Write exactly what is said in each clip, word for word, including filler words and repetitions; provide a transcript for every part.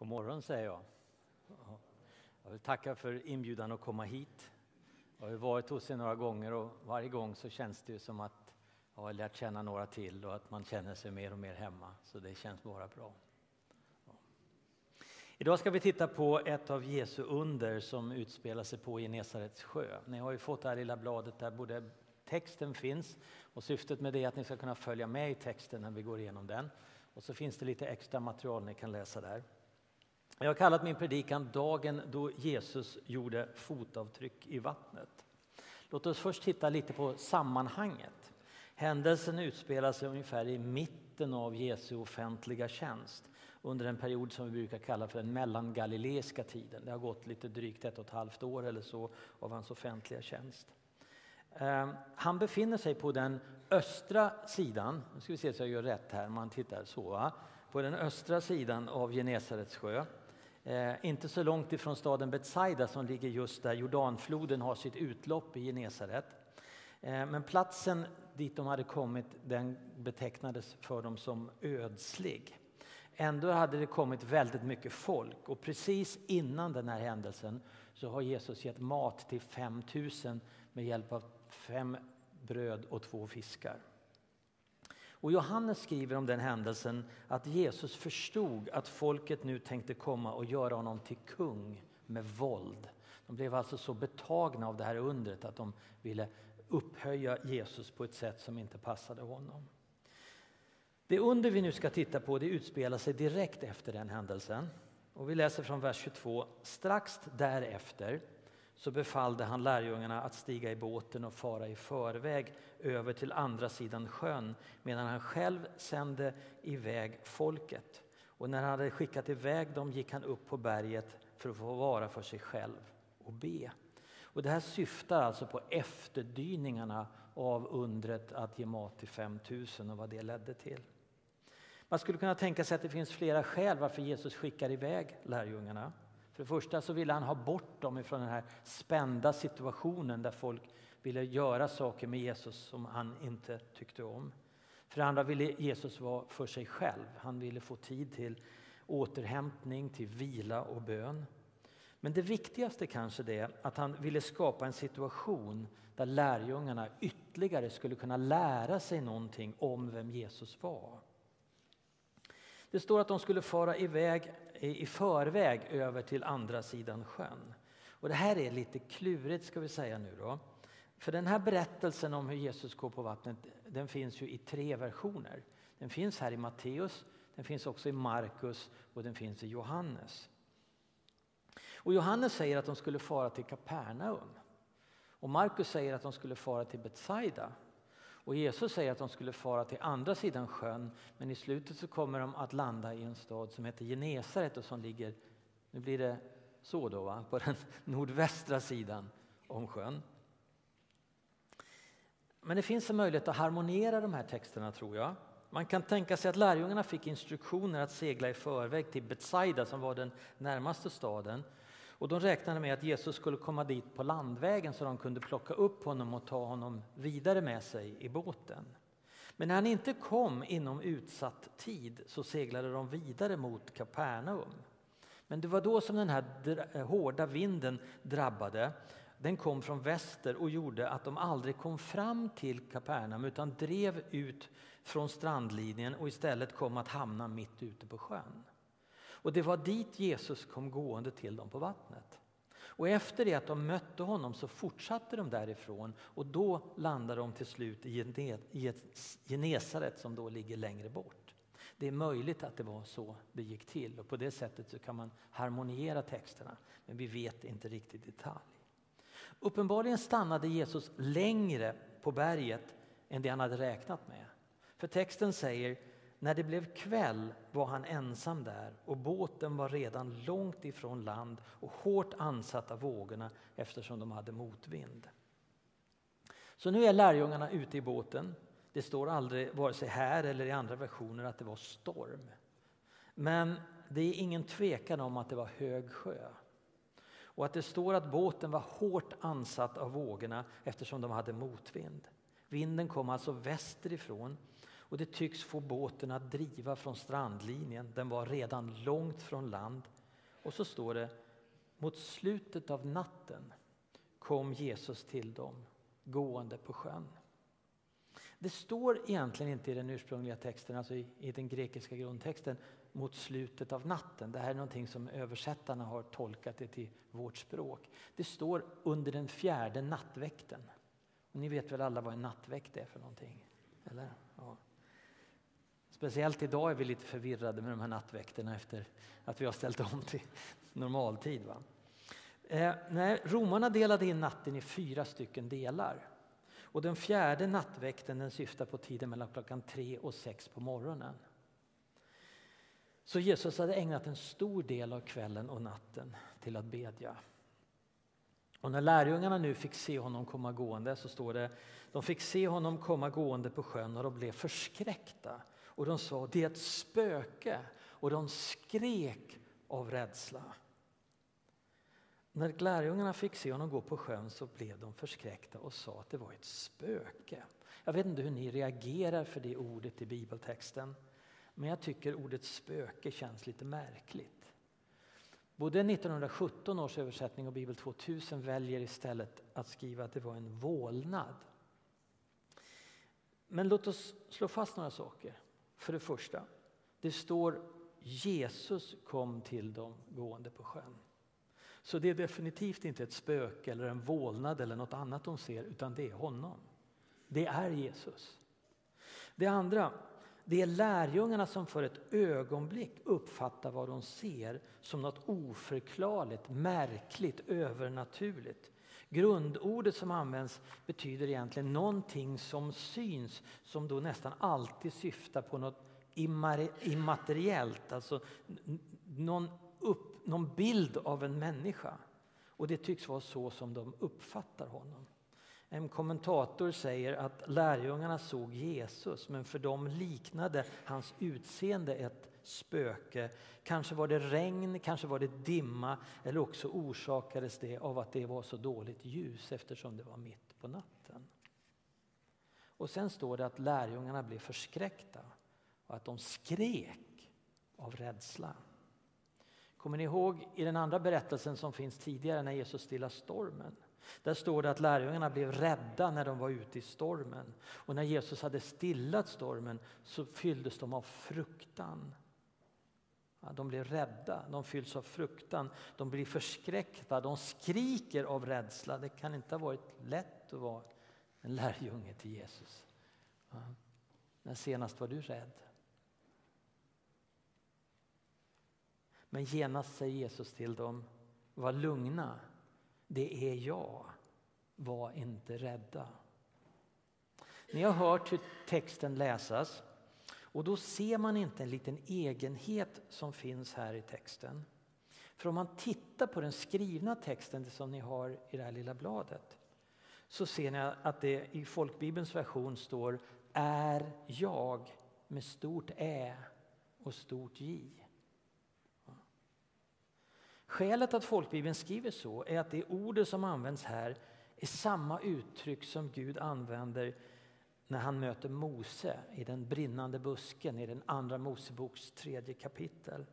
God morgon säger jag. Jag vill tacka för inbjudan att komma hit. Jag har varit hos er några gånger och varje gång så känns det som att jag har lärt känna några till och att man känner sig mer och mer hemma. Så det känns bara bra. Ja. Idag ska vi titta på ett av Jesu under som utspelar sig på Genesarets sjö. Ni har ju fått det här lilla bladet där både texten finns och syftet med det är att ni ska kunna följa med i texten när vi går igenom den. Och så finns det lite extra material ni kan läsa där. Jag har kallat min predikan Dagen då Jesus gjorde fotavtryck i vattnet. Låt oss först titta lite på sammanhanget. Händelsen utspelar sig ungefär i mitten av Jesu offentliga tjänst. Under en period som vi brukar kalla för den mellangalileiska tiden. Det har gått lite drygt ett och ett halvt år eller så av hans offentliga tjänst. Han befinner sig på den östra sidan, nu ska vi se så jag gör rätt här, man tittar så va? På den östra sidan av Genesarets sjö, eh, inte så långt ifrån staden Betsaida som ligger just där Jordanfloden har sitt utlopp i Genesaret. Eh, men platsen dit de hade kommit, den betecknades för dem som ödslig. Ändå hade det kommit väldigt mycket folk och precis innan den här händelsen så har Jesus gett mat till fem tusen med hjälp av fem bröd och två fiskar. Och Johannes skriver om den händelsen att Jesus förstod att folket nu tänkte komma och göra honom till kung med våld. De blev alltså så betagna av det här undret att de ville upphöja Jesus på ett sätt som inte passade honom. Det under vi nu ska titta på det utspelar sig direkt efter den händelsen. Och vi läser från vers tjugotvå. Strax därefter så befallde han lärjungarna att stiga i båten och fara i förväg över till andra sidan sjön medan han själv sände iväg folket. Och när han hade skickat iväg dem gick han upp på berget för att få vara för sig själv och be. Och det här syftar alltså på efterdyningarna av undret att ge mat till fem tusen och vad det ledde till. Man skulle kunna tänka sig att det finns flera skäl varför Jesus skickar iväg lärjungarna. För det första så ville han ha bort dem ifrån den här spända situationen där folk ville göra saker med Jesus som han inte tyckte om. För det andra ville Jesus vara för sig själv. Han ville få tid till återhämtning, till vila och bön. Men det viktigaste kanske det är att han ville skapa en situation där lärjungarna ytterligare skulle kunna lära sig någonting om vem Jesus var. Det står att de skulle fara iväg i förväg över till andra sidan sjön. Och det här är lite klurigt ska vi säga nu då. För den här berättelsen om hur Jesus går på vattnet, den finns ju i tre versioner. Den finns här i Matteus, den finns också i Markus och den finns i Johannes. Och Johannes säger att de skulle fara till Kapernaum. Och Markus säger att de skulle fara till Betsaida. Och Jesus säger att de skulle fara till andra sidan sjön, men i slutet så kommer de att landa i en stad som heter Genesaret och som ligger, nu blir det så då va, på den nordvästra sidan om sjön. Men det finns en möjlighet att harmonera de här texterna tror jag. Man kan tänka sig att lärjungarna fick instruktioner att segla i förväg till Betsaida som var den närmaste staden. Och de räknade med att Jesus skulle komma dit på landvägen så de kunde plocka upp honom och ta honom vidare med sig i båten. Men när han inte kom inom utsatt tid så seglade de vidare mot Kapernaum. Men det var då som den här hårda vinden drabbade. Den kom från väster och gjorde att de aldrig kom fram till Kapernaum utan drev ut från strandlinjen och istället kom att hamna mitt ute på sjön. Och det var dit Jesus kom gående till dem på vattnet. Och efter det att de mötte honom så fortsatte de därifrån och då landade de till slut i ett Genesaret som då ligger längre bort. Det är möjligt att det var så det gick till och på det sättet så kan man harmoniera texterna men vi vet inte riktigt i detalj. Uppenbarligen stannade Jesus längre på berget än det han hade räknat med. För texten säger när det blev kväll var han ensam där och båten var redan långt ifrån land och hårt ansatt av vågorna eftersom de hade motvind. Så nu är lärjungarna ute i båten. Det står aldrig vare sig här eller i andra versioner att det var storm. Men det är ingen tvekan om att det var hög sjö. Och att det står att båten var hårt ansatt av vågorna eftersom de hade motvind. Vinden kom alltså västerifrån. och det tycks få båten att driva från strandlinjen. Den var redan långt från land. Och så står det: mot slutet av natten kom Jesus till dem gående på sjön. Det står egentligen inte i den ursprungliga texten, alltså i, i den grekiska grundtexten, mot slutet av natten. Det här är någonting som översättarna har tolkat det till vårt språk. Det står under den fjärde nattväkten. Och ni vet väl alla vad en nattväkt är för någonting? Eller? Ja. Speciellt idag är vi lite förvirrade med de här nattväkterna efter att vi har ställt om till normaltid. Va? Eh, nej, romarna delade in natten i fyra stycken delar. Och den fjärde nattväkten den syftar på tiden mellan klockan tre och sex på morgonen. Så Jesus hade ägnat en stor del av kvällen och natten till att bedja. Och när lärjungarna nu fick se honom komma gående så står det: de fick se honom komma gående på sjön och de blev förskräckta. Och de sa: det är ett spöke. Och de skrek av rädsla. När lärjungarna fick se honom gå på sjön så blev de förskräckta och sa att det var ett spöke. Jag vet inte hur ni reagerar för det ordet i bibeltexten. Men jag tycker ordet spöke känns lite märkligt. Både nittonhundrasjutton års översättning och Bibel tvåtusen väljer istället att skriva att det var en vålnad. Men låt oss slå fast några saker. För det första, det står Jesus kom till dem gående på sjön. Så det är definitivt inte ett spöke eller en vålnad eller något annat de ser, utan det är honom. Det är Jesus. Det andra, det är lärjungarna som för ett ögonblick uppfattar vad de ser som något oförklarligt, märkligt, övernaturligt. Grundordet som används betyder egentligen någonting som syns, som då nästan alltid syftar på något immateriellt, alltså någon, upp, någon bild av en människa. Och det tycks vara så som de uppfattar honom. En kommentator säger att lärjungarna såg Jesus, men för dem liknade hans utseende ett spöke. Kanske var det regn, kanske var det dimma, eller också orsakades det av att det var så dåligt ljus eftersom det var mitt på natten. Och sen står det att lärjungarna blev förskräckta och att de skrek av rädsla. Kommer ni ihåg i den andra berättelsen som finns tidigare när Jesus stillar stormen? Där står det att lärjungarna blev rädda när de var ute i stormen. Och när Jesus hade stillat stormen så fylldes de av fruktan. Ja, de blev rädda, de fylls av fruktan, de blir förskräckta, de skriker av rädsla. Det kan inte ha varit lätt att vara en lärjunge till Jesus. Ja. När senast var du rädd? Men genast säger Jesus till dem: var lugna, det är jag, var inte rädda. Ni har hört hur texten läsas och då ser man inte en liten egenhet som finns här i texten. För om man tittar på den skrivna texten som ni har i det här lilla bladet så ser ni att det i folkbibelns version står är jag med stort ä och stort j. Skälet att folkbibeln skriver så är att det ordet som används här är samma uttryck som Gud använder när han möter Mose i den brinnande busken i den andra Moseboks tredje kapitel.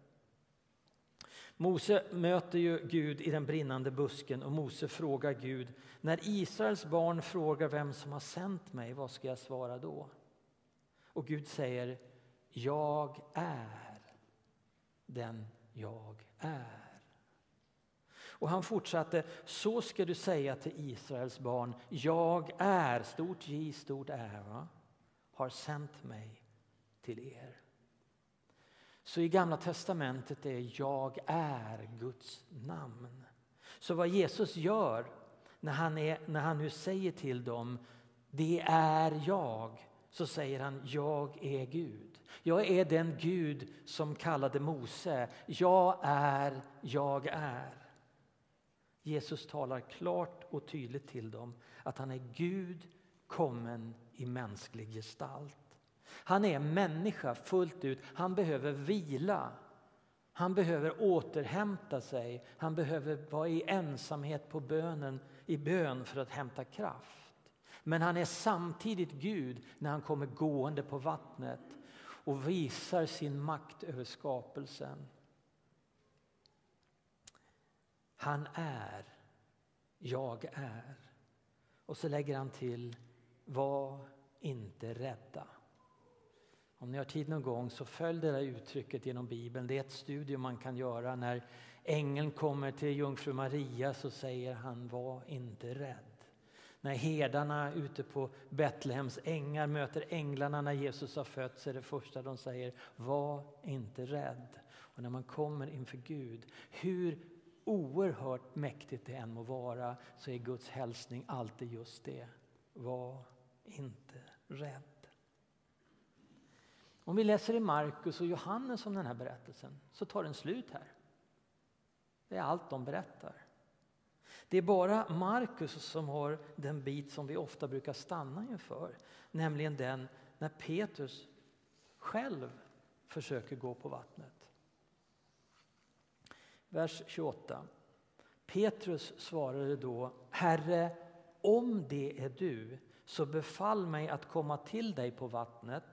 Mose möter ju Gud i den brinnande busken och Mose frågar Gud: när Israels barn frågar vem som har sänt mig, vad ska jag svara då? Och Gud säger: jag är den jag är. Och han fortsatte: så ska du säga till Israels barn, jag är, stort J, stort Ä, va? Har sänt mig till er. Så i Gamla testamentet är jag är Guds namn. Så vad Jesus gör när han, är, när han nu säger till dem, det är jag, så säger han, jag är Gud. Jag är den Gud som kallade Mose. Jag är, jag är. Jesus talar klart och tydligt till dem att han är Gud kommen i mänsklig gestalt. Han är människa fullt ut. Han behöver vila. Han behöver återhämta sig. Han behöver vara i ensamhet på bönen, i bön för att hämta kraft. Men han är samtidigt Gud när han kommer gående på vattnet och visar sin makt över skapelsen. Han är, jag är. Och så lägger han till, var inte rädda. Om ni har tid någon gång så följ det där uttrycket genom Bibeln. Det är ett studium man kan göra. När ängeln kommer till jungfru Maria så säger han, var inte rädd. När herdarna ute på Betlehems ängar möter änglarna när Jesus har fötts är det första de säger, var inte rädd. Och när man kommer inför Gud, hur oerhört mäktigt det än må vara, så är Guds hälsning alltid just det. Var inte rädd. Om vi läser i Markus och Johannes om den här berättelsen så tar den slut här. Det är allt de berättar. Det är bara Markus som har den bit som vi ofta brukar stanna inför. Nämligen den när Petrus själv försöker gå på vattnet. Vers tjugoåtta. Petrus svarade då, Herre, om det är du, så befall mig att komma till dig på vattnet.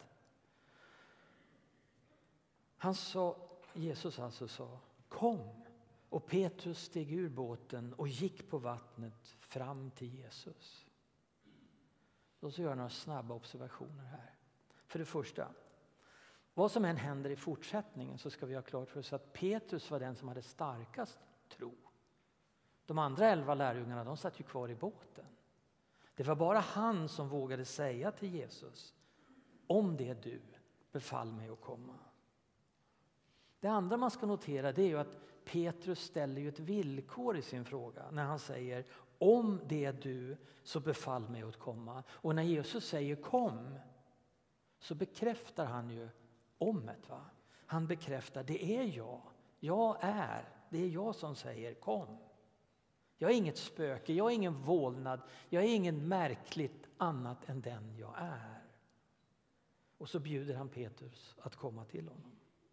Han sa, Jesus alltså sa, kom. Och Petrus steg ur båten och gick på vattnet fram till Jesus. Låt oss göra några snabba observationer här. För det första, vad som än händer i fortsättningen så ska vi ha klart för oss att Petrus var den som hade starkast tro. De andra elva lärjungarna, de satt ju kvar i båten. Det var bara han som vågade säga till Jesus, om det är du, befall mig att komma. Det andra man ska notera, det är ju att Petrus ställer ju ett villkor i sin fråga när han säger, om det är du, så befall mig att komma. Och när Jesus säger kom, så bekräftar han ju omet. Va? Han bekräftar, det är jag. Jag är, det är jag som säger kom. Jag är inget spöke, jag är ingen vålnad, jag är ingen märkligt annat än den jag är. Och så bjuder han Petrus att komma till honom.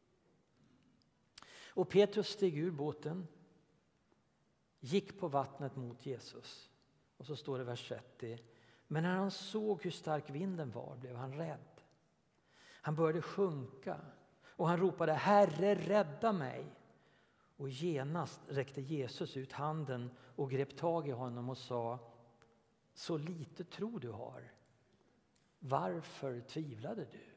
Och Petrus steg ur båten, gick på vattnet mot Jesus. Och så står det vers trettio. Men när han såg hur stark vinden var blev han rädd. Han började sjunka och han ropade, Herre, rädda mig. Och genast räckte Jesus ut handen och grep tag i honom och sa, så lite tro du har. Varför tvivlade du?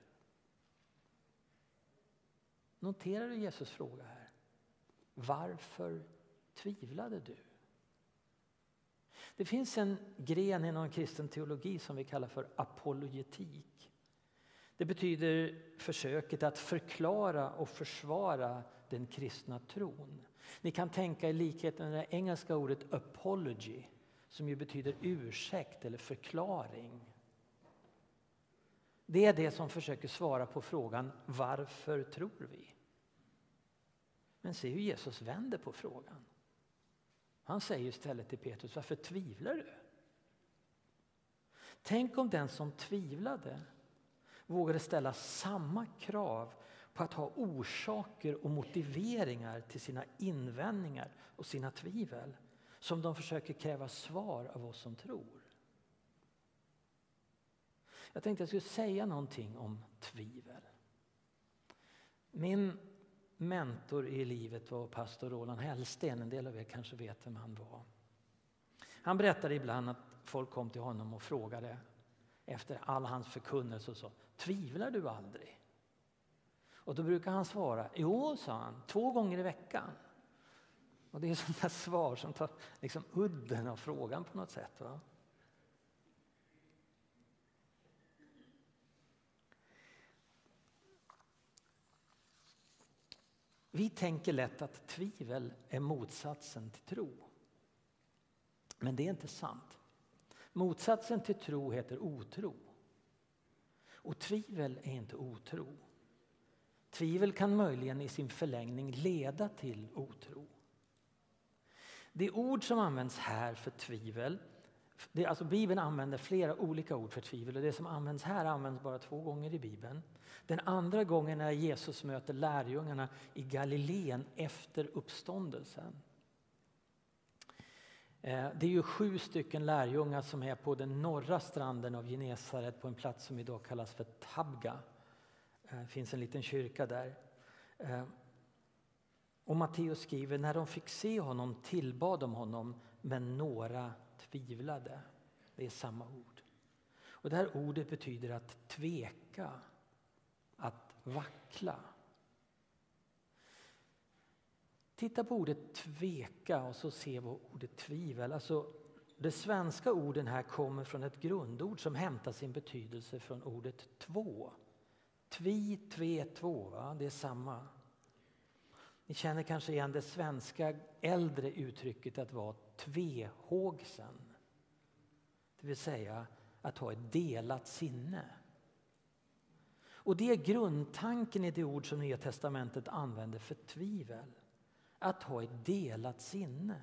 Noterar du Jesus fråga här? Varför tvivlade du? Det finns en gren inom kristen teologi som vi kallar för apologetik. Det betyder försöket att förklara och försvara den kristna tron. Ni kan tänka i likhet med det engelska ordet apology, som ju betyder ursäkt eller förklaring. Det är det som försöker svara på frågan, varför tror vi? Men se hur Jesus vänder på frågan. Han säger istället till Petrus, varför tvivlar du? Tänk om den som tvivlade vågade ställa samma krav på att ha orsaker och motiveringar till sina invändningar och sina tvivel som de försöker kräva svar av oss som tror. Jag tänkte jag skulle säga någonting om tvivel. Min mentor i livet var pastor Roland Hellsten. En del av er kanske vet vem han var. Han berättade ibland att folk kom till honom och frågade efter all hans förkunnelse och så, tvivlar du aldrig? Och då brukar han svara, jo, sa han, två gånger i veckan. Och det är sådana här svar som tar liksom udden av frågan på något sätt. Va? Vi tänker lätt att tvivel är motsatsen till tro. Men det är inte sant. Motsatsen till tro heter otro. Och tvivel är inte otro. Tvivel kan möjligen i sin förlängning leda till otro. Det ord som används här för tvivel, det, alltså Bibeln använder flera olika ord för tvivel och det som används här används bara två gånger i Bibeln. Den andra gången är Jesus möter lärjungarna i Galileen efter uppståndelsen. Det är ju sju stycken lärjungar som är på den norra stranden av Genesaret på en plats som idag kallas för Tabga. Det finns en liten kyrka där. Och Matteus skriver, när de fick se honom tillbad de honom, men några tvivlade. Det är samma ord. Och det här ordet betyder att tveka, att vackla. Titta på ordet tveka och så se vad ordet tvivel. Alltså, det svenska orden här kommer från ett grundord som hämtar sin betydelse från ordet två. Tvi, tve, två, va? Det är samma. Ni känner kanske igen det svenska äldre uttrycket att vara tvehågsen. Det vill säga att ha ett delat sinne. Och det är grundtanken i det ord som Nya testamentet använder för tvivel. Att ha ett delat sinne.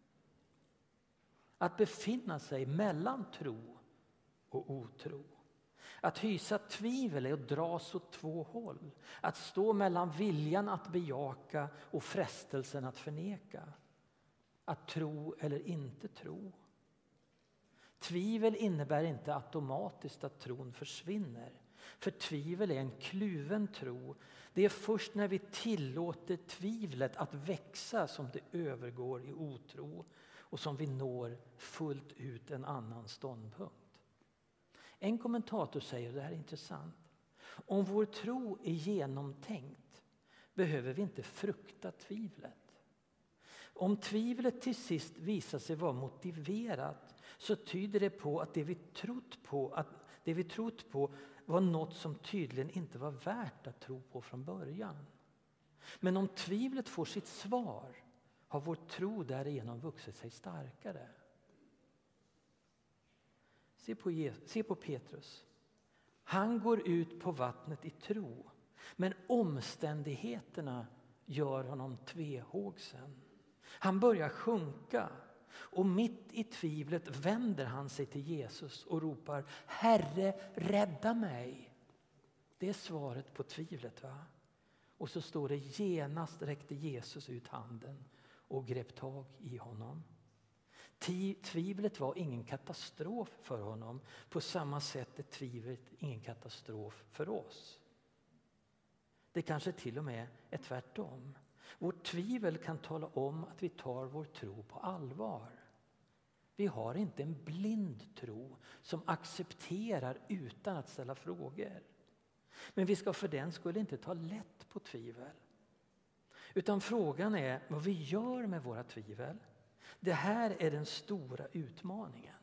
Att befinna sig mellan tro och otro. Att hysa tvivel är att dras åt två håll. Att stå mellan viljan att bejaka och frestelsen att förneka. Att tro eller inte tro. Tvivel innebär inte automatiskt att tron försvinner. För tvivel är en kluven tro. Det är först när vi tillåter tvivlet att växa som det övergår i otro. Och som vi når fullt ut en annan ståndpunkt. En kommentator säger, och det här är intressant. Om vår tro är genomtänkt behöver vi inte frukta tvivlet. Om tvivlet till sist visar sig vara motiverat så tyder det på att det vi trott på, att det vi trott på var något som tydligen inte var värt att tro på från början. Men om tvivlet får sitt svar har vår tro därigenom vuxit sig starkare. Se på, Jesus, se på Petrus. Han går ut på vattnet i tro. Men omständigheterna gör honom tvehågsen. Han börjar sjunka. Och mitt i tvivlet vänder han sig till Jesus och ropar: Herre, rädda mig. Det är svaret på tvivlet, va? Och så står det: genast räckte Jesus ut handen och grep tag i honom. Tvivlet var ingen katastrof för honom. På samma sätt är tvivlet ingen katastrof för oss. Det kanske till och med är tvärtom. Vårt tvivel kan tala om att vi tar vår tro på allvar. Vi har inte en blind tro som accepterar utan att ställa frågor. Men vi ska för den skull inte ta lätt på tvivel. Utan frågan är vad vi gör med våra tvivel. Det här är den stora utmaningen.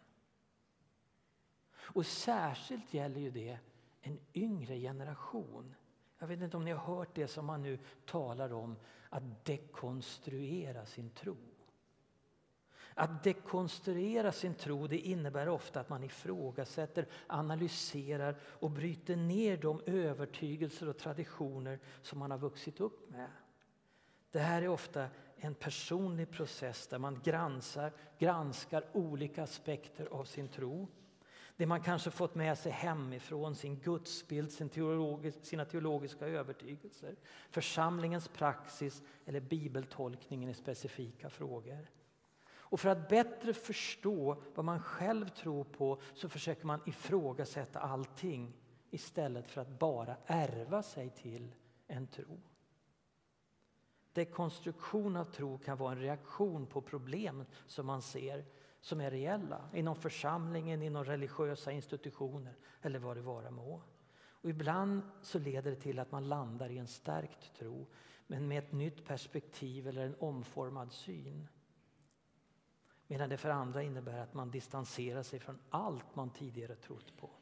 Och särskilt gäller ju det en yngre generation. Jag vet inte om ni har hört det som man nu talar om, att dekonstruera sin tro. Att dekonstruera sin tro, det innebär ofta att man ifrågasätter, analyserar och bryter ner de övertygelser och traditioner som man har vuxit upp med. Det här är ofta en personlig process där man granskar, granskar olika aspekter av sin tro. Det man kanske fått med sig hemifrån, sin gudsbild, sin teologisk, sina teologiska övertygelser, församlingens praxis eller bibeltolkningen i specifika frågor. Och för att bättre förstå vad man själv tror på så försöker man ifrågasätta allting istället för att bara ärva sig till en tro. Dekonstruktion av tro kan vara en reaktion på problem som man ser som är reella inom församlingen, inom religiösa institutioner eller vad det vara må. Och ibland så leder det till att man landar i en stärkt tro men med ett nytt perspektiv eller en omformad syn. Medan det för andra innebär att man distanserar sig från allt man tidigare trott på.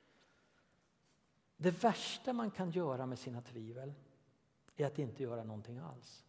Det värsta man kan göra med sina tvivel är att inte göra någonting alls.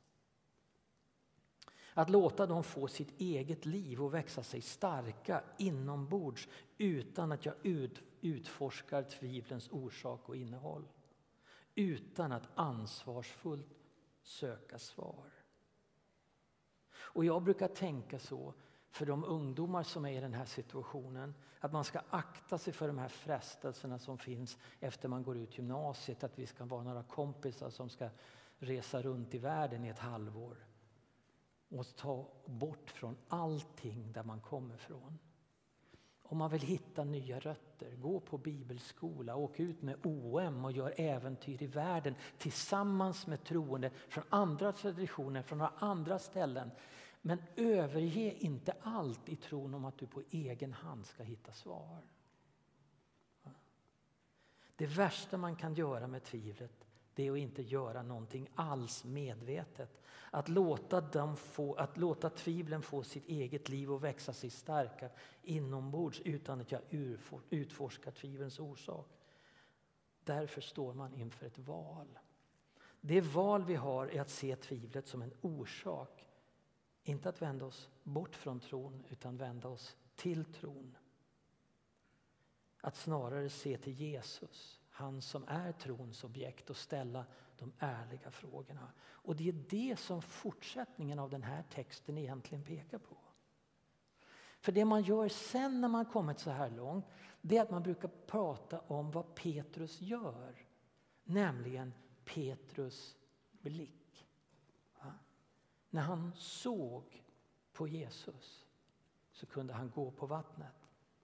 Att låta dem få sitt eget liv och växa sig starka inombords utan att jag ut, utforskar tvivlens orsak och innehåll. Utan att ansvarsfullt söka svar. Och jag brukar tänka så för de ungdomar som är i den här situationen, att man ska akta sig för de här frestelserna som finns efter man går ut gymnasiet, att vi ska vara några kompisar som ska resa runt i världen i ett halvår. och ta bort från allting där man kommer från. Om man vill hitta nya rötter, gå på bibelskola, åk ut med O M och gör äventyr i världen tillsammans med troende från andra traditioner, från några andra ställen. Men överge inte allt i tron om att du på egen hand ska hitta svar. Det värsta man kan göra med tvivlet, det är att inte göra någonting alls medvetet. Att låta, dem få, att låta tvivlen få sitt eget liv och växa sig starka inombords utan att jag utforskar tvivlens orsak. Därför står man inför ett val. Det val vi har är att se tvivlet som en orsak. Inte att vända oss bort från tron utan vända oss till tron. Att snarare se till Jesus, han som är trons objekt, och ställa de ärliga frågorna. Och det är det som fortsättningen av den här texten egentligen pekar på. För det man gör sen när man kommit så här långt, det är att man brukar prata om vad Petrus gör. Nämligen Petrus blick. Va? När han såg på Jesus så kunde han gå på vattnet.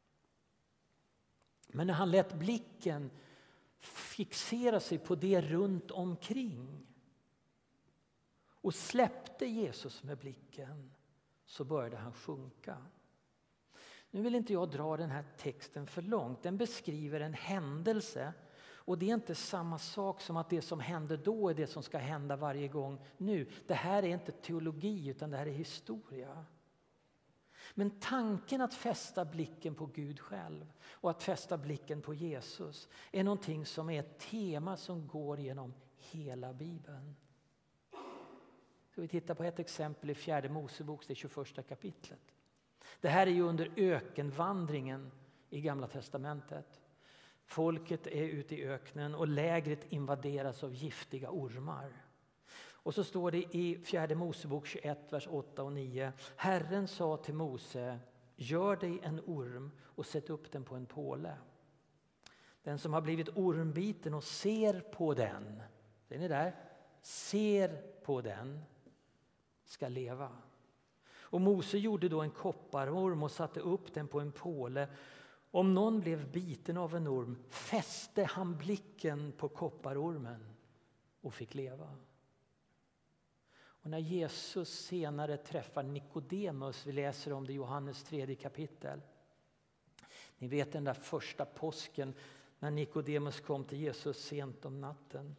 Men när han lät blicken fixera sig på det runt omkring och släppte Jesus med blicken, så började han sjunka. Nu vill inte jag dra den här texten för långt. Den beskriver en händelse, och det är inte samma sak som att det som hände då är det som ska hända varje gång nu. Det här är inte teologi utan det här är historia. Men tanken att fästa blicken på Gud själv och att fästa blicken på Jesus är någonting som är ett tema som går genom hela Bibeln. Så vi tittar på ett exempel i fjärde Mosebok, det tjugoförsta kapitlet. Det här är ju under ökenvandringen i Gamla testamentet. Folket är ute i öknen och lägret invaderas av giftiga ormar. Och så står det i fjärde Mosebok tjugoett, vers åtta och nio. Herren sa till Mose, gör dig en orm och sätt upp den på en påle. Den som har blivit ormbiten och ser på den, ser ni där? Ser på den ska leva. Och Mose gjorde då en kopparorm och satte upp den på en påle. Om någon blev biten av en orm fäste han blicken på kopparormen och fick leva. Och när Jesus senare träffar Nikodemus, vi läser om det i Johannes tredje kapitel. Ni vet den där första påsken när Nikodemus kom till Jesus sent om natten.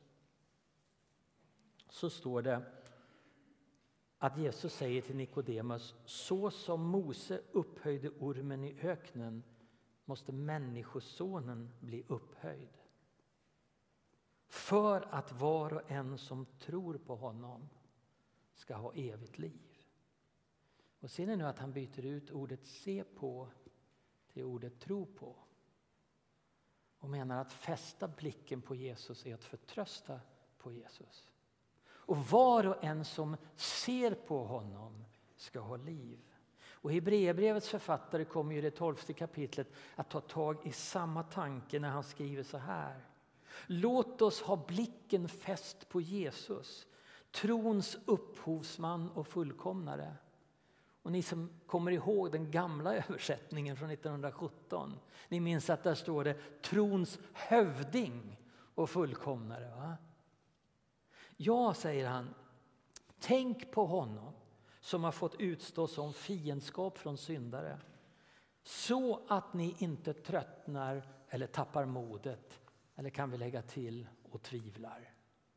Så står det att Jesus säger till Nikodemus, så som Mose upphöjde ormen i öknen måste människosonen bli upphöjd. För att var och en som tror på honom ska ha evigt liv. Och ser ni nu att han byter ut ordet se på till ordet tro på. Och menar att fästa blicken på Jesus är att förtrösta på Jesus. Och var och en som ser på honom ska ha liv. Och Hebreerbrevets författare kommer ju i det tolfte kapitlet att ta tag i samma tanke när han skriver så här. Låt oss ha blicken fäst på Jesus, trons upphovsman och fullkomnare. Och ni som kommer ihåg den gamla översättningen från nittonhundrasjutton, ni minns att där står det trons hövding och fullkomnare, va? Ja, säger han, tänk på honom som har fått utstå som fiendskap från syndare, så att ni inte tröttnar eller tappar modet, eller kan vi lägga till och tvivlar.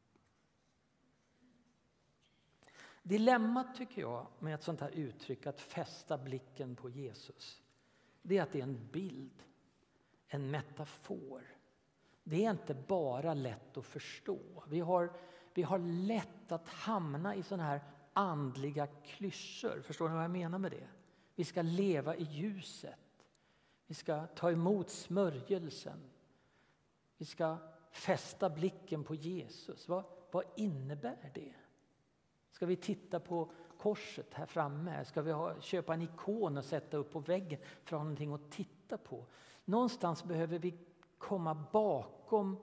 Dilemmat tycker jag med ett sånt här uttryck att fästa blicken på Jesus, det är att det är en bild, en metafor. Det är inte bara lätt att förstå. Vi har, vi har lätt att hamna i såna här andliga klyschor. Förstår ni vad jag menar med det? Vi ska leva i ljuset. Vi ska ta emot smörjelsen. Vi ska fästa blicken på Jesus. Vad, vad innebär det? Ska vi titta på korset här framme? Ska vi ha, köpa en ikon och sätta upp på väggen för att ha någonting att titta på? Någonstans behöver vi komma bakom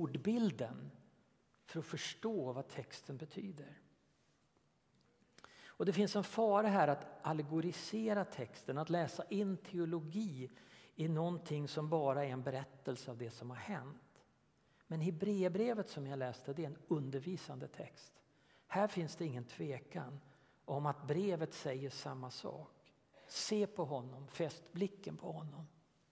ordbilden för att förstå vad texten betyder. Och det finns en fara här att allegorisera texten, att läsa in teologi i någonting som bara är en berättelse av det som har hänt. Men Hebreerbrevet som jag läste, det är en undervisande text. Här finns det ingen tvekan om att brevet säger samma sak. Se på honom, fäst blicken på honom.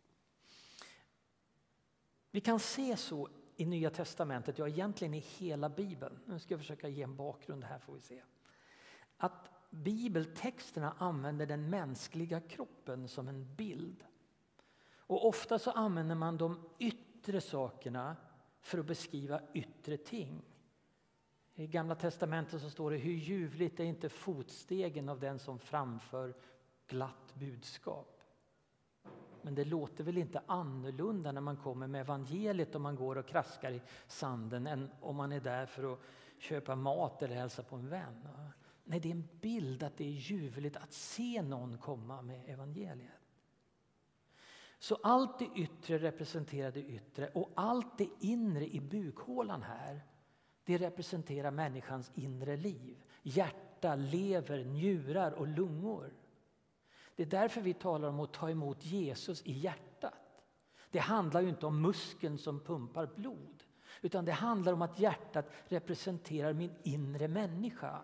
Vi kan se så i Nya testamentet, ja egentligen i hela Bibeln. Nu ska jag försöka ge en bakgrund här, får vi se. Att bibeltexterna använder den mänskliga kroppen som en bild. Och ofta så använder man de yttre sakerna för att beskriva yttre ting. I Gamla testamentet så står det: hur ljuvligt är inte fotstegen av den som framför glatt budskap. Men det låter väl inte annorlunda när man kommer med evangeliet och man går och kraskar i sanden än om man är där för att köpa mat eller hälsa på en vän. Nej, det är en bild att det är ljuvligt att se någon komma med evangeliet. Så allt det yttre representerar det yttre, och allt det inre i bukhålan här, det representerar människans inre liv. Hjärta, lever, njurar och lungor. Det är därför vi talar om att ta emot Jesus i hjärtat. Det handlar ju inte om muskeln som pumpar blod, utan det handlar om att hjärtat representerar min inre människa.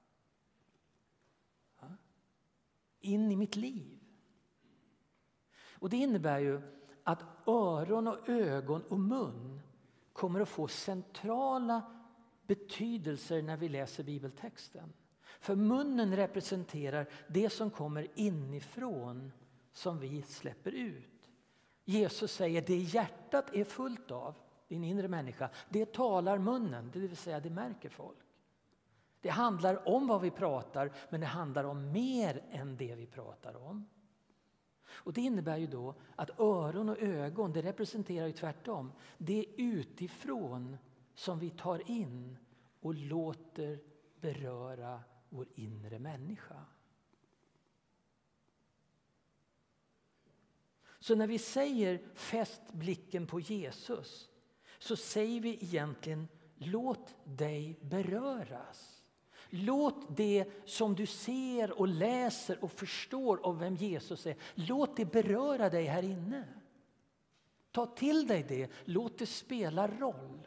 In i mitt liv. Och det innebär ju att öron och ögon och mun kommer att få centrala betydelser när vi läser bibeltexten. För munnen representerar det som kommer inifrån som vi släpper ut. Jesus säger: det hjärtat är fullt av, din inre människa, det talar munnen, det vill säga det märker folk. Det handlar om vad vi pratar, men det handlar om mer än det vi pratar om. Och det innebär ju då att öron och ögon, det representerar ju tvärtom. Det är utifrån som vi tar in och låter beröra vår inre människa. Så när vi säger fäst blicken på Jesus, så säger vi egentligen: låt dig beröras. Låt det som du ser och läser och förstår av vem Jesus är, låt det beröra dig här inne. Ta till dig det, låt det spela roll.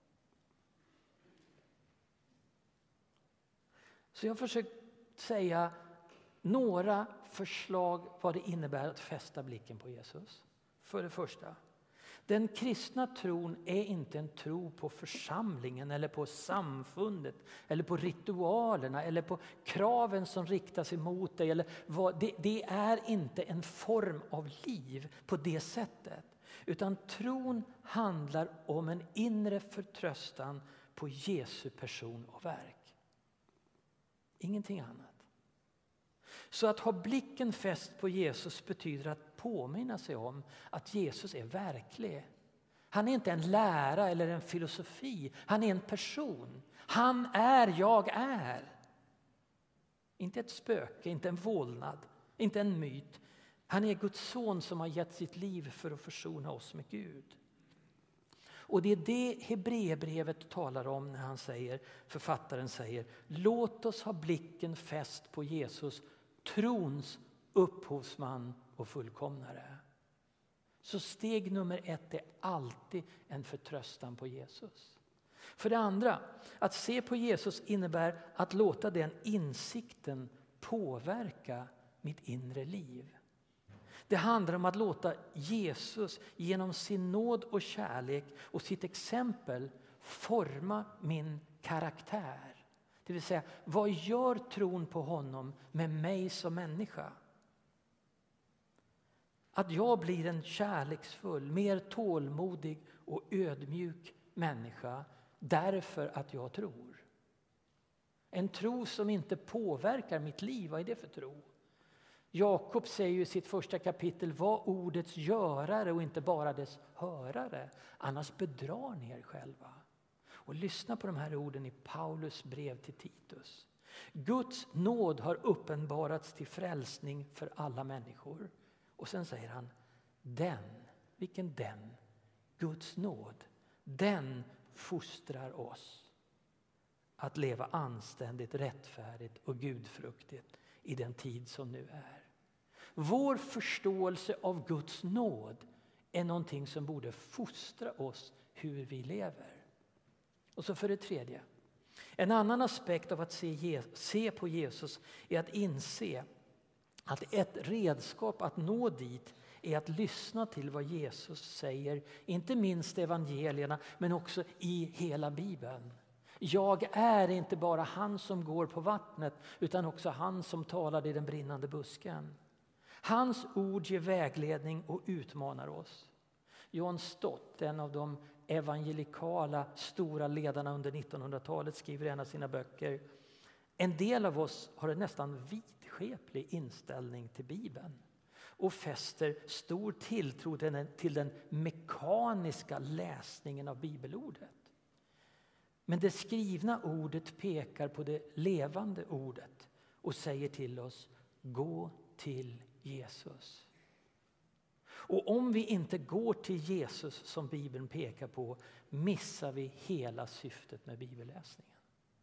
Så jag har försökt säga några förslag vad det innebär att fästa blicken på Jesus. För det första, den kristna tron är inte en tro på församlingen eller på samfundet eller på ritualerna eller på kraven som riktas emot dig. Eller vad, det, det är inte en form av liv på det sättet. Utan tron handlar om en inre förtröstan på Jesu person och verk. Ingenting annat. Så att ha blicken fäst på Jesus betyder att påminna sig om att Jesus är verklig. Han är inte en lära eller en filosofi. Han är en person. Han är, jag är. Inte ett spöke, inte en vålnad, inte en myt. Han är Guds son som har gett sitt liv för att försona oss med Gud. Och det är det Hebreerbrevet talar om när han säger, författaren säger: låt oss ha blicken fäst på Jesus, trons upphovsman och fullkomnare. Så steg nummer ett är alltid en förtröstan på Jesus. För det andra, att se på Jesus innebär att låta den insikten påverka mitt inre liv. Det handlar om att låta Jesus genom sin nåd och kärlek och sitt exempel forma min karaktär. Det vill säga, vad gör tron på honom med mig som människa? Att jag blir en kärleksfull, mer tålmodig och ödmjuk människa därför att jag tror. En tro som inte påverkar mitt liv, vad är det för tro? Jakob säger i sitt första kapitel: var ordets görare och inte bara dess hörare, annars bedrar ni er själva. Och lyssna på de här orden i Paulus brev till Titus. Guds nåd har uppenbarats till frälsning för alla människor. Och sen säger han: den, vilken den? Guds nåd, den fostrar oss att leva anständigt, rättfärdigt och gudfruktigt i den tid som nu är. Vår förståelse av Guds nåd är någonting som borde fostra oss hur vi lever. Och så för det tredje. En annan aspekt av att se, se på Jesus är att inse att ett redskap att nå dit är att lyssna till vad Jesus säger, inte minst evangelierna men också i hela Bibeln. Jag är inte bara han som går på vattnet utan också han som talar i den brinnande busken. Hans ord ger vägledning och utmanar oss. John Stott, en av de evangelikala stora ledarna under nittonhundratalet, skriver i en av sina böcker: en del av oss har en nästan vidskeplig inställning till Bibeln och fäster stor tilltro till den, till den mekaniska läsningen av bibelordet. Men det skrivna ordet pekar på det levande ordet och säger till oss: gå till Jesus. Och om vi inte går till Jesus som Bibeln pekar på, missar vi hela syftet med bibelläsningen.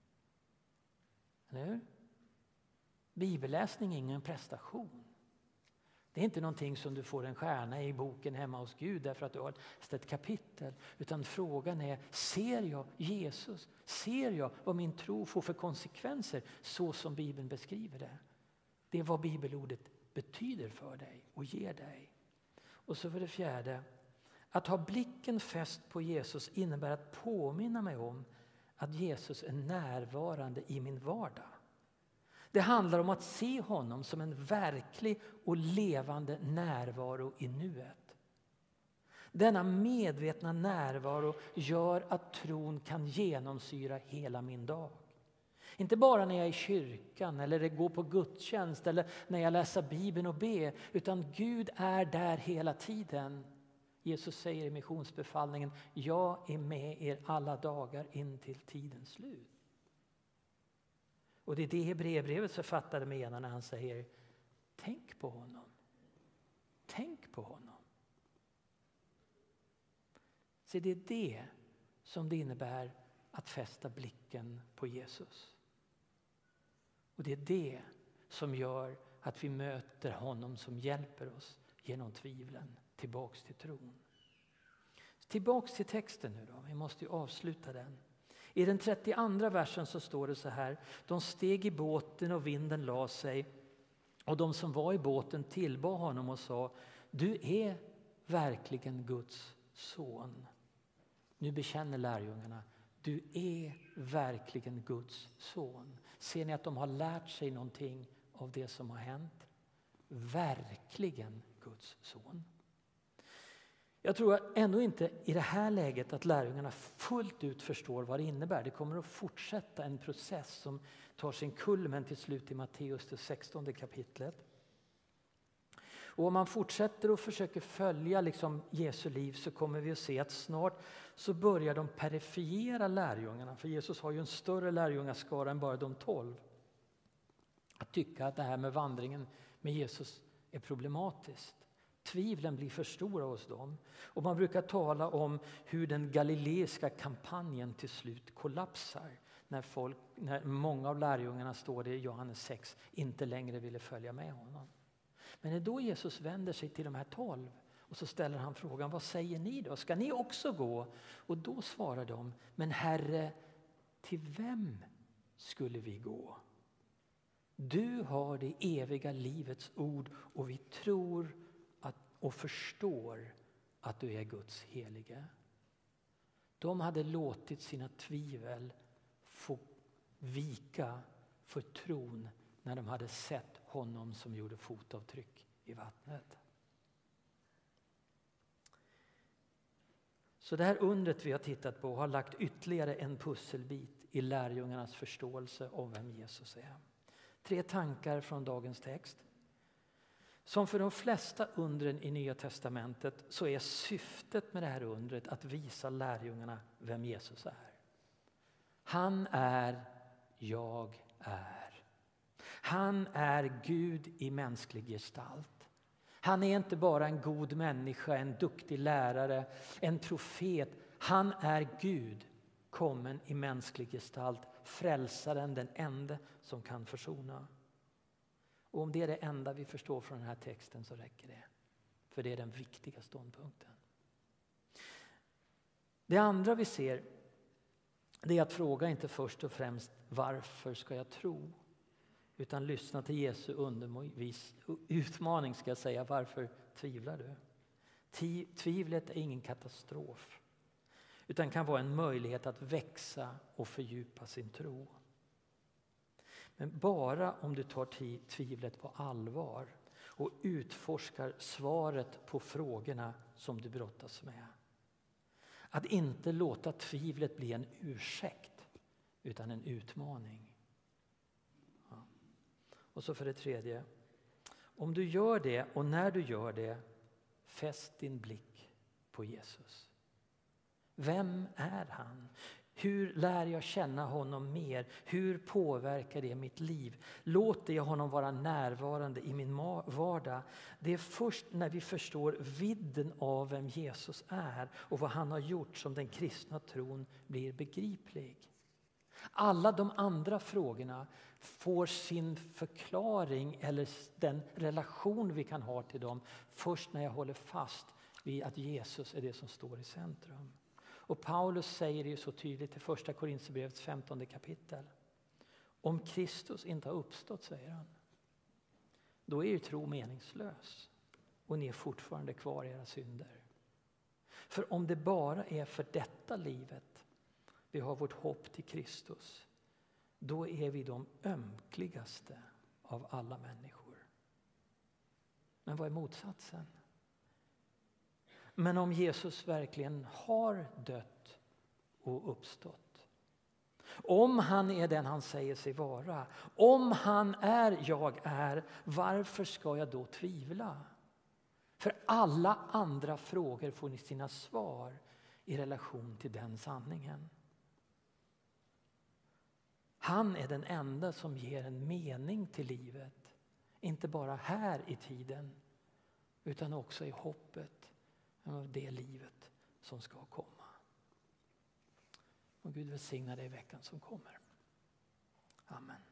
Eller hur? Bibelläsning är ingen prestation. Det är inte någonting som du får en stjärna i boken hemma hos Gud därför att du har läst ett kapitel. Utan frågan är, ser jag Jesus? Ser jag vad min tro får för konsekvenser så som Bibeln beskriver det? Det är vad bibelordet betyder för dig och ger dig. Och så för det fjärde, att ha blicken fäst på Jesus innebär att påminna mig om att Jesus är närvarande i min vardag. Det handlar om att se honom som en verklig och levande närvaro i nuet. Denna medvetna närvaro gör att tron kan genomsyra hela min dag. Inte bara när jag är i kyrkan eller går på gudstjänst eller när jag läser Bibeln och ber, utan Gud är där hela tiden. Jesus säger i missionsbefallningen: jag är med er alla dagar in till tidens slut. Och det är det Hebreerbrevets författare menar när han säger: tänk på honom. Tänk på honom. Så det är det som det innebär att fästa blicken på Jesus. Och det är det som gör att vi möter honom som hjälper oss genom tvivlen tillbaks till tron. Tillbaks till texten nu då. Vi måste ju avsluta den. I den trettioandra versen så står det så här: de steg i båten och vinden la sig, och de som var i båten tillbad honom och sa: du är verkligen Guds son. Nu bekänner lärjungarna: du är verkligen Guds son. Ser ni att de har lärt sig någonting av det som har hänt? Verkligen Guds son. Jag tror ändå inte i det här läget att lärjungarna fullt ut förstår vad det innebär. Det kommer att fortsätta en process som tar sin kulmen till slut i Matteus det sextonde kapitlet. Och om man fortsätter och försöker följa liksom Jesu liv, så kommer vi att se att snart så börjar de perifera lärjungarna. För Jesus har ju en större lärjungaskara än bara de tolv. Att tycka att det här med vandringen med Jesus är problematiskt. Tvivlen blir för stora hos dem. Och man brukar tala om hur den galileiska kampanjen till slut kollapsar. När, folk, när många av lärjungarna, står det i Johannes sex, inte längre ville följa med honom. Men när då Jesus vänder sig till de här tolv och så ställer han frågan: vad säger ni då? Ska ni också gå? Och då svarar de: men Herre, till vem skulle vi gå? Du har det eviga livets ord och vi tror att, och förstår att du är Guds helige. De hade låtit sina tvivel få vika för tron när de hade sett honom som gjorde fotavtryck i vattnet. Så det här undret vi har tittat på har lagt ytterligare en pusselbit i lärjungarnas förståelse av vem Jesus är. Tre tankar från dagens text. Som för de flesta undren i Nya testamentet så är syftet med det här undret att visa lärjungarna vem Jesus är. Han är, jag är. Han är Gud i mänsklig gestalt. Han är inte bara en god människa, en duktig lärare, en profet. Han är Gud kommen i mänsklig gestalt, frälsaren, den enda som kan försona. Och om det är det enda vi förstår från den här texten så räcker det. För det är den viktiga ståndpunkten. Det andra vi ser, det är att fråga inte först och främst varför ska jag tro? Utan lyssna till Jesu undervis, utmaning ska jag säga, varför tvivlar du? Tvivlet är ingen katastrof, utan kan vara en möjlighet att växa och fördjupa sin tro. Men bara om du tar tvivlet på allvar och utforskar svaret på frågorna som du brottas med. Att inte låta tvivlet bli en ursäkt utan en utmaning. Ja. Och så för det tredje. Om du gör det och när du gör det, fäst din blick på Jesus. Vem är han? Hur lär jag känna honom mer? Hur påverkar det mitt liv? Låter jag honom vara närvarande i min vardag? Det är först när vi förstår vidden av vem Jesus är och vad han har gjort som den kristna tron blir begriplig. Alla de andra frågorna får sin förklaring eller den relation vi kan ha till dem först när jag håller fast vid att Jesus är det som står i centrum. Och Paulus säger det ju så tydligt i första Korinthierbrevets femtonde kapitel. Om Kristus inte har uppstått, säger han, då är ju tro meningslös och ni är fortfarande kvar i era synder. För om det bara är för detta livet vi har vårt hopp till Kristus, då är vi de ömkligaste av alla människor. Men vad är motsatsen? Men om Jesus verkligen har dött och uppstått, om han är den han säger sig vara, om han är jag är, varför ska jag då tvivla? För alla andra frågor får ni sina svar i relation till den sanningen. Han är den enda som ger en mening till livet, inte bara här i tiden, utan också i hoppet av det livet som ska komma. Och Gud välsigna dig i veckan som kommer. Amen.